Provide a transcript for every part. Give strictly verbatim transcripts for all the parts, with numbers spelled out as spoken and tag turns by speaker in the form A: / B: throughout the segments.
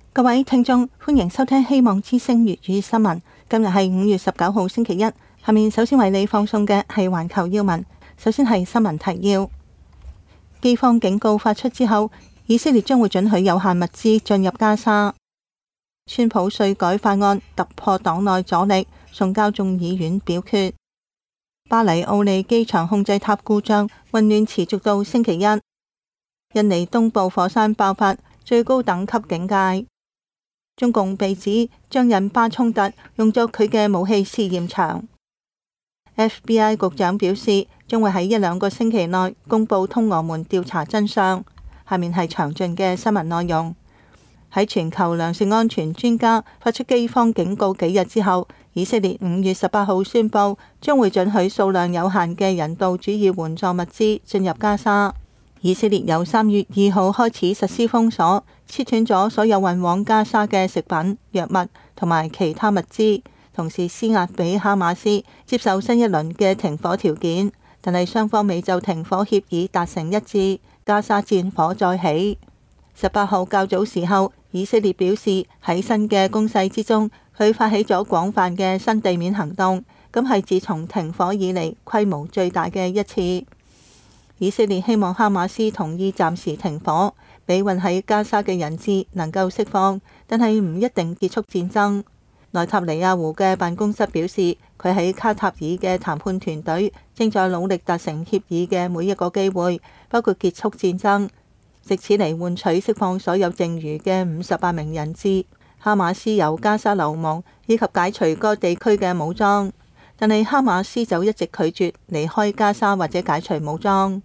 A: 各位聽眾，歡迎收聽希望之聲粵語新聞。今日係五月十九號星期一。下面首先為你放送嘅係環球要聞。首先係新聞提要：饑荒警告發出之後，以色列將會准許有限物資進入加沙。川普稅改法案突破黨內阻力，送交眾議院表決。巴黎奧利機場控制塔故障，混亂持續到星期一。印尼東部火山爆發，最高等級警戒。中共被指將印巴衝突用作佢嘅武器試驗場。F B I 局長表示，將會喺一兩個星期內公布通俄門調查真相。下面係詳盡嘅新聞內容。喺全球糧食安全專家發出饑荒警告幾日之後，以色列五月十八號宣布將會准許數量有限嘅人道主義援助物資進入加沙。以色列由三月二號開始實施封鎖，切斷咗所有運往加沙嘅食品、藥物同埋其他物資，同時施壓俾哈馬斯接受新一輪嘅停火條件，但係雙方未就停火協議達成一致，加沙戰火再起。十八號較早時候，以色列表示喺新嘅攻勢之中，佢發起咗廣泛嘅新地面行動，咁係自從停火以嚟規模最大嘅一次。以色列希望哈馬斯同意暫時停火，俾運喺加沙嘅人質能夠釋放，但係唔一定結束戰爭。內塔尼亞胡嘅辦公室表示，佢喺卡塔爾嘅談判團隊正在努力達成協議嘅每一個機會，包括結束戰爭，藉此嚟換取釋放所有剩餘嘅五十八名人質。哈馬斯由加沙流亡以及解除該地區嘅武裝，但係哈馬斯就一直拒絕離開加沙或者解除武裝。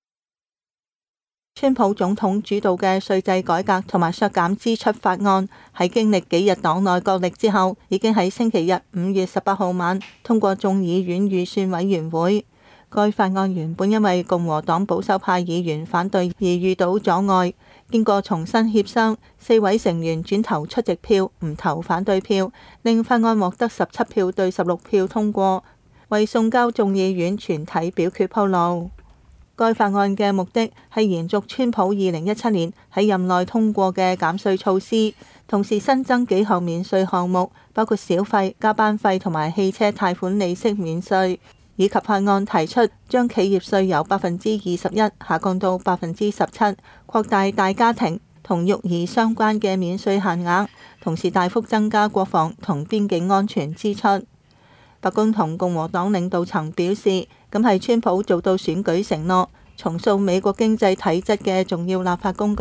A: 川普總統主導嘅稅制改革同埋削減支出法案，喺經歷幾日黨內角力之後，已經喺星期日五月十八號晚通過眾議院預算委員會。該法案原本因為共和黨保守派議員反對而遇到阻礙，經過重新協商，四位成員轉投出席票，唔投反對票，令法案獲得十七票對十六票通過，為送交眾議院全體表決鋪路。該法案嘅目的係延續川普二零一七年喺任內通過嘅減稅措施，同時新增幾項免稅項目，包括小費、加班費同埋汽車貸款利息免稅，以及法案提出將企業稅由百分之二十一下降到百分之十七，擴大大家庭同育兒相關嘅免稅限額，同時大幅增加國防同邊境安全支出。白宮同共和黨領導層表示，咁係川普做到選舉承諾，重塑美國經濟體質嘅重要立法工具。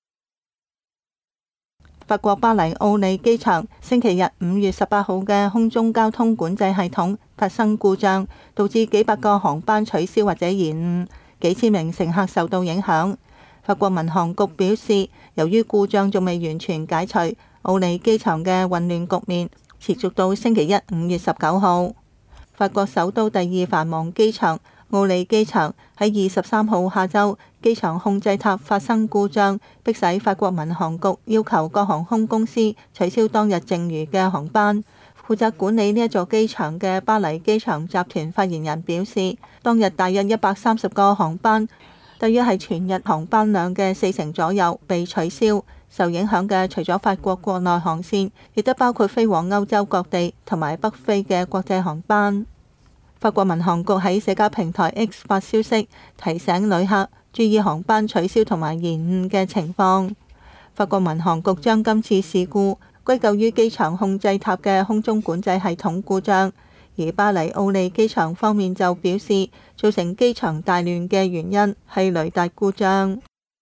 A: 法國巴黎奧利機場星期日五月十八號嘅空中交通管制系統發生故障，導致幾百個航班取消或者延誤，幾千名乘客受到影響。法國民航局表示，由於故障仲未完全解除，奧利機場嘅混亂局面持續到星期一五月十九號。法國首都第二繁忙機場奧利機場喺二十三號下晝，機場控制塔發生故障，迫使法國民航局要求各航空公司取消當日剩餘嘅航班。負責管理呢一座機場嘅巴黎機場集團發言人表示，當日大約一百三十個航班，大約係全日航班量嘅四成左右被取消。受影響嘅除咗法國國內航線，亦都包括飛往歐洲各地同埋北非嘅國際航班。法國民航局喺社交平台 X 發消息，提醒旅客注意航班取消同埋延誤嘅情況。法國民航局將今次事故歸咎於機場控制塔嘅空中管制系統故障，而巴黎奧利機場方面就表示，造成機場大亂嘅原因係雷達故障。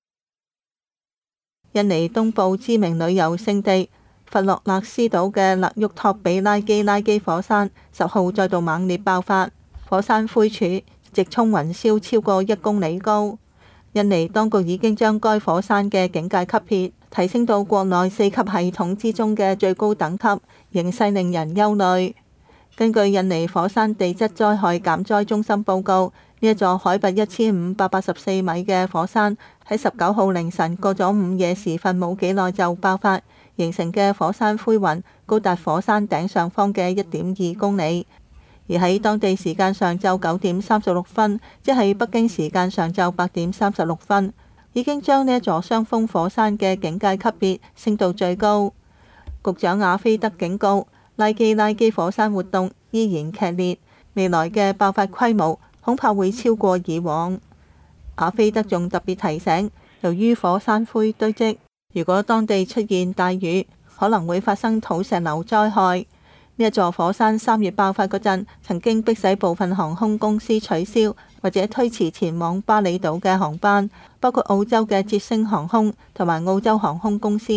A: 印尼東部知名旅遊勝地佛洛勒斯島嘅勒沃托比拉基拉基火山十號再度猛烈爆發，火山灰柱直衝雲霄超過一公里高。印尼當局已經將該火山嘅警戒級別提升到國內四級系統之中嘅最高等級，形勢令人憂慮。根據印尼火山地質災害減災中心報告，呢一座海拔一千五百八十四米嘅火山喺十九號凌晨過咗午夜時分冇幾耐就爆發，形成嘅火山灰雲高達火山頂上方嘅一點二公里。而喺當地時間上晝九點三十六分，即係北京時間上晝八點三十六分， 已經將呢一座雙峰火山嘅警戒級別升到最高。局長阿菲德警告，拉基拉基火山活動依然劇烈，未來嘅爆發規模恐怕會超過以往。阿菲德仲特別提醒，由於火山灰堆積，如果當地出現大雨，可能會發生土石流災害。呢一座火山三月爆發嗰陣，曾經迫使部分航空公司取消或者推遲前往巴厘島嘅航班，包括澳洲嘅捷星航空同埋澳洲航空公司。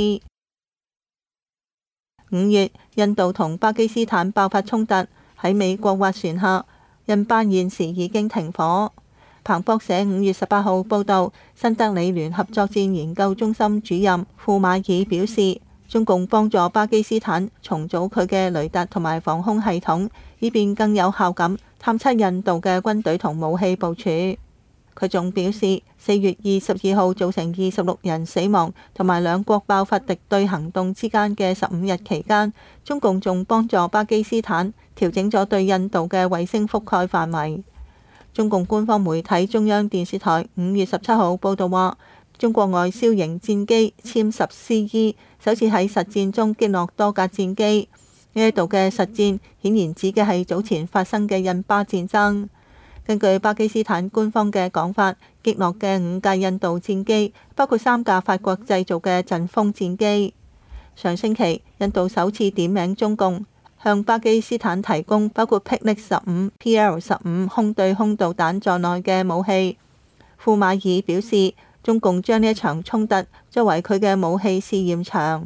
A: 五月，印度同巴基斯坦爆發衝突，喺美國斡旋下，印巴現時已經停火。彭博社五月十八號報導，新德里聯合作戰研究中心主任庫馬爾表示，中共幫助巴基斯坦重組佢嘅雷達同埋防空系統，以便更有效咁探測印度嘅軍隊同武器部署。佢仲表示，四月二十二號造成二十六人死亡，同埋兩國爆發敵對行動之間嘅十五日期間，中共仲幫助巴基斯坦調整咗對印度嘅衛星覆蓋範圍。中共官方媒體中央電視台五月十七號報導話，中國外銷型戰機殲十 C E 首次喺實戰中擊落多架戰機。呢一度嘅實戰顯然指嘅係早前發生嘅印巴戰爭。根據巴基斯坦官方嘅講法，擊落嘅五架印度戰機包括三架法國製造嘅陣風戰機。上星期，印度首次點名中共，向巴基斯坦提供包括霹靂十五、P L 十五空對空導彈在內嘅武器。庫馬爾表示，中共將呢一場衝突作為佢嘅武器試驗場。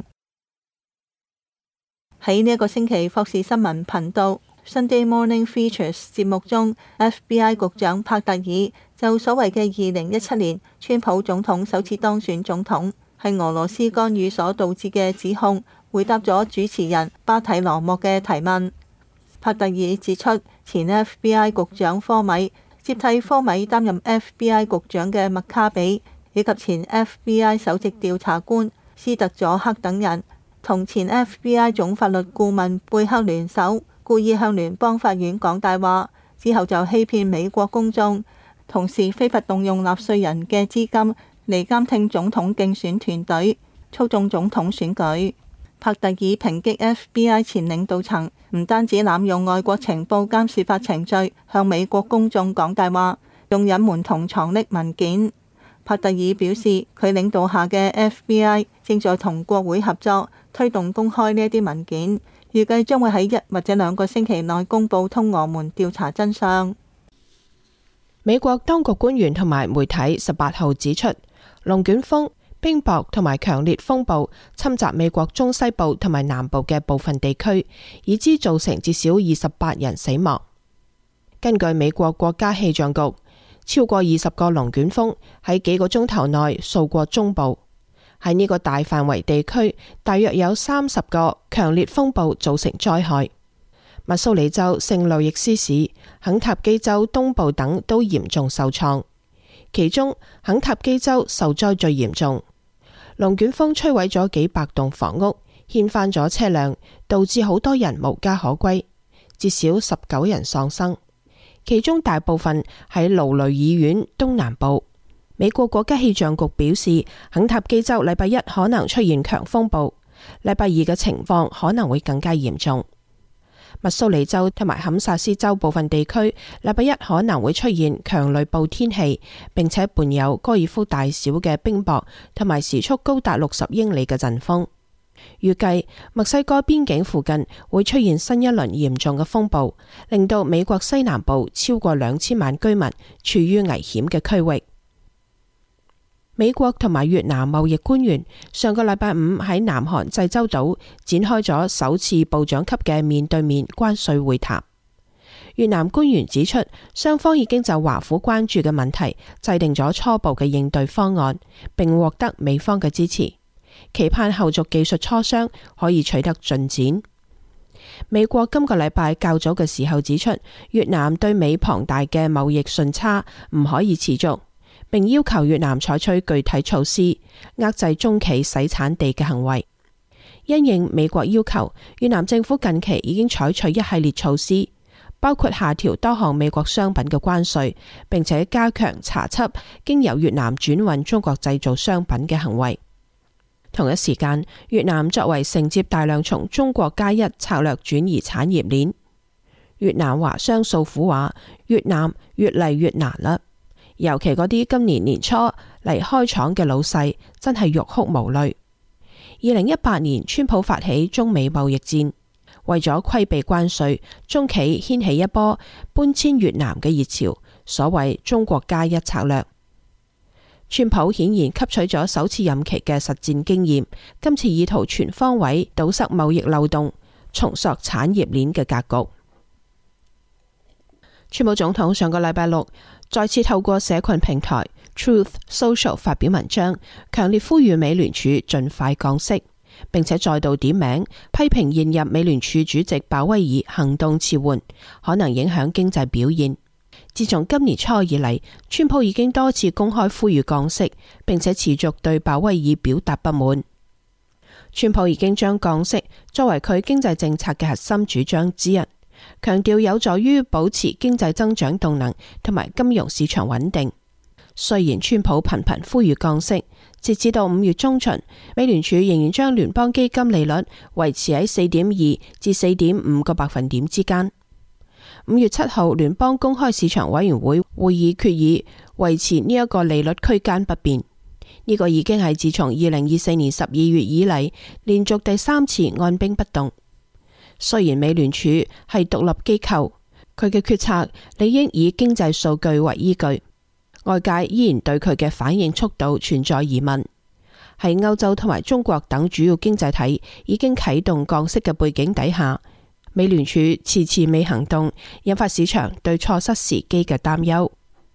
A: 喺呢一個星期，霍士新聞頻道 Sunday Morning Features 節目中 ，F B I 局長帕特爾就所謂嘅二零一七年川普總統首次當選總統係俄羅斯干預所導致嘅指控，回答咗主持人巴提羅莫嘅提問。帕特爾指出，前 F B I 局長科米接替科米擔任 F B I 局長嘅麥卡比，以及前 F B I 首席調查官斯特佐克等人，同前 F B I 總法律顧問貝克聯手，故意向聯邦法院講大話，之後就欺騙美國公眾，同時非法動用納稅人嘅資金嚟監聽總統競選團隊，操縱總統選舉。帕特爾抨擊 F B I 前領導層唔單止濫用外國情報監視法程序向美國公眾講大話，用隱瞞同藏匿文件。帕特爾表示，佢領導下嘅 F B I 正在同國會合作，推動公開呢一啲文件，預計將會喺一或者兩個星期內公佈通俄門調查真相。
B: 美國當局官員同埋媒體十八號指出，龍捲風、冰雹同埋強烈風暴侵襲美國中西部同埋南部嘅部分地區，已知造成至少二十八人死亡。根據美國國家氣象局，超過二十個龍捲風喺幾個鐘頭內掃過中部。喺呢個大範圍地區，大約有三十個強烈風暴造成災害。密蘇里州聖路易斯市、肯塔基州東部等都嚴重受創，其中肯塔基州受災最嚴重。龍捲風摧毀咗幾百棟房屋，掀翻咗車輛，導致好多人無家可歸，至少十九人喪生，其中大部分喺勞雷爾縣東南部。美國國家氣象局表示，肯塔基州禮拜一可能出現強風暴，禮拜二嘅情況可能會更加嚴重。密蘇里州同埋堪薩斯州部分地區禮拜一可能會出現強雷暴天氣，並且伴有高爾夫大小嘅冰雹同埋時速高達六十英里嘅陣風。預計墨西哥邊境附近會出現新一輪嚴重嘅風暴，令到美國西南部超過兩千萬居民處於危險嘅區域。美國同埋越南貿易官員上個禮拜五喺南韓濟州島展開咗首次部長級嘅面對面關稅會談。越南官員指出，雙方已經就華府關注嘅問題制定咗初步嘅應對方案，並獲得美方嘅支持，期盼後續技術磋商可以取得進展。美國今個禮拜較早嘅時候指出，越南對美龐大嘅貿易順差唔可以持續，並要求越南採取具體措施，遏制中企洗產地嘅行為。因應美國要求，越南政府近期已經採取一系列措施， 包括下調多項美國商品嘅關稅，並且加強查緝經由越南轉運中國製造商品嘅行為。同一時間，越南作為承接大量從中國加一策略轉移產業鏈，越南華商訴苦話，越南越嚟越難啦。尤其嗰啲今年年初嚟開廠嘅老細，真係欲哭無淚。二零一八年，川普發起中美貿易戰，為咗規避關稅，中企掀起一波搬遷越南嘅熱潮，所謂中國加一策略。川普顯然吸取咗首次任期嘅實戰經驗，今次意圖全方位堵塞貿易漏洞，重塑產業鏈嘅格局。川普總統上個禮拜六再次透過社群平台 Truth Social 發表文章，強烈呼籲美聯儲盡快降息，並且再度點名批評現任美聯儲主席鮑威爾行動遲緩，可能影響經濟表現。自從今年初以嚟，川普已經多次公開呼籲降息，並且持續對鮑威爾表達不滿。川普已經將降息作為佢經濟政策嘅核心主張之一，強調有助於保持經濟增長動能同埋金融市場穩定。雖然川普頻頻呼籲降息，截至到五月中旬，美聯儲仍然將聯邦基金利率維持喺四點二至四點五個百分點之間。五月七號，聯邦公開市場委員會會議決議維持呢一個利率區間不變。呢個已經係自從二零二四年十二月以嚟連續第三次按兵不動。雖然美聯儲係獨立機構，佢嘅決策理應以經濟數據為依據，外界依然對佢嘅反應速度存在疑問。喺歐洲同埋中國等主要經濟體已經啟動降息嘅背景底下，美聯儲遲遲未行動，引發市場對錯失時機嘅擔憂。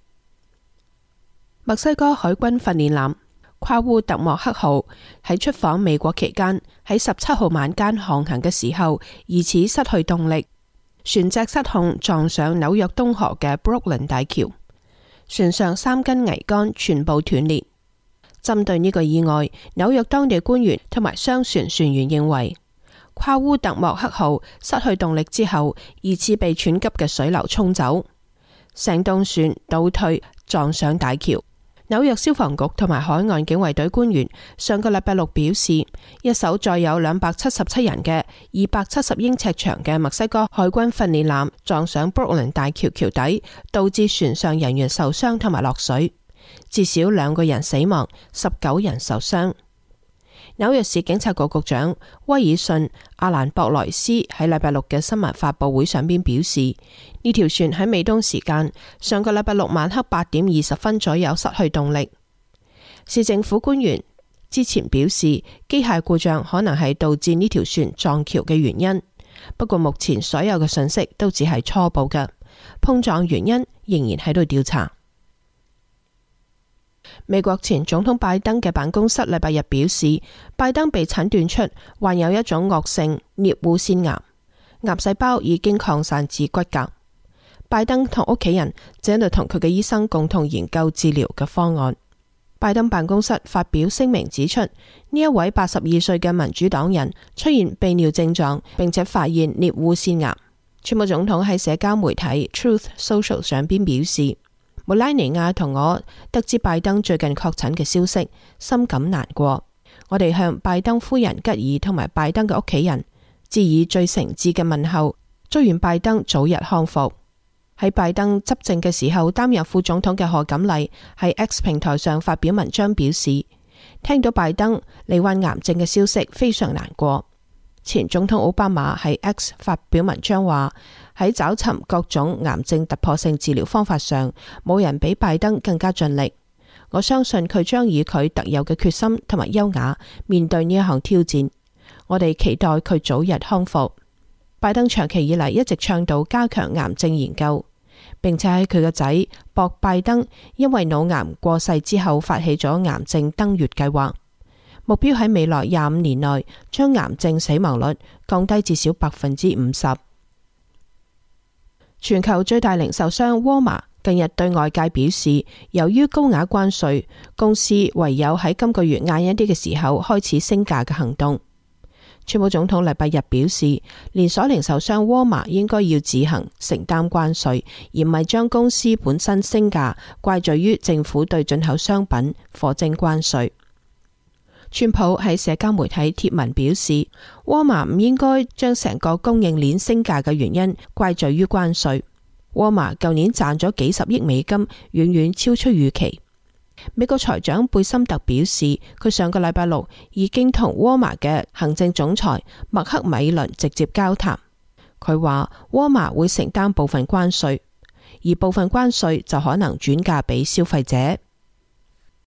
B: 墨西哥海軍訓練艦夸烏特莫克號喺出訪美國期間，喺十七號晚間航行嘅時候，疑似失去動力，船隻失控撞上紐約東河嘅 Brooklyn 大橋，船上三根桅杆全部斷裂。針對呢個意外，紐約當地官員同埋商船船員認為，夸烏特莫克號失去動力之後，疑似被湍急嘅水流沖走，成棟船倒退撞上大橋。紐約消防局同埋海岸警衛隊官員上個禮拜六表示，一艘載有兩百七十七人嘅二百七十英尺長嘅墨西哥海軍訓練艦撞上 Brooklyn 大橋橋底，導致船上人員受傷同埋落水，至少兩個人死亡，十九人受傷。紐約市警察局局長威爾遜阿蘭博萊斯喺禮拜六嘅新聞發佈會上邊表示，呢條船喺美東時間上個禮拜六晚黑八點二十分左右失去動力。市政府官員之前表示，機械故障可能係導致呢條船撞橋嘅原因，不過目前所有嘅信息都只係初步嘅，碰撞原因仍然喺度調查。美國前總統拜登嘅辦公室禮拜日表示，拜登被診斷出患有一種惡性顳護腺癌，癌細胞已經擴散至骨骼。拜登同屋企人正喺度同佢嘅醫生共同研究治療嘅方案。拜登辦公室發表聲明指出，呢一位八十二歲嘅民主黨人出現泌尿症狀，並且發現顳護腺癌。川普總統喺社交媒體 Truth Social 上邊表示，梅拉尼亞同我得知拜登最近確診嘅消息，深感難過。我哋向拜登夫人吉爾同埋拜登嘅屋企人致以最誠摯嘅問候，祝願拜登早日康復。喺拜登執政嘅時候擔任副總統嘅賀錦麗喺 X 平台上發表文章表示，聽到拜登罹患癌症嘅消息非常難過。前總統奧巴馬喺 X 發表文章話，喺找尋各種癌症突破性治療方法上，冇人比拜登更加盡力。我相信佢將以佢特有嘅決心同埋優雅面對呢一項挑戰。我哋期待佢早日康復。拜登長期以嚟一直倡導加強癌症研究，並且喺佢嘅仔博拜登因為腦癌過世之後發起咗癌症登月計劃，目標喺未來廿五年內將癌症死亡率降低至少百分之五十。全球最大零售商沃爾瑪近日對外界表示，由於高額關稅，公司唯有喺今個月晏一啲嘅時候開始升價嘅行動。 川普總統禮拜日表示，連鎖零售商沃爾瑪應該要自行承擔關稅，而唔係將公司本身升價怪罪於政府對進口商品課徵關稅。川普喺社交媒體貼文表示，沃爾瑪唔應該將成個供應鏈升價嘅原因怪罪於關稅。沃爾瑪舊年賺咗幾十億美金，遠遠超出預期。美國財長貝森特表示，佢上個禮拜六已經同沃爾瑪嘅行政總裁麥克米倫直接交談。佢話沃爾瑪會承擔部分關稅，而部分關稅就可能轉嫁俾消費者。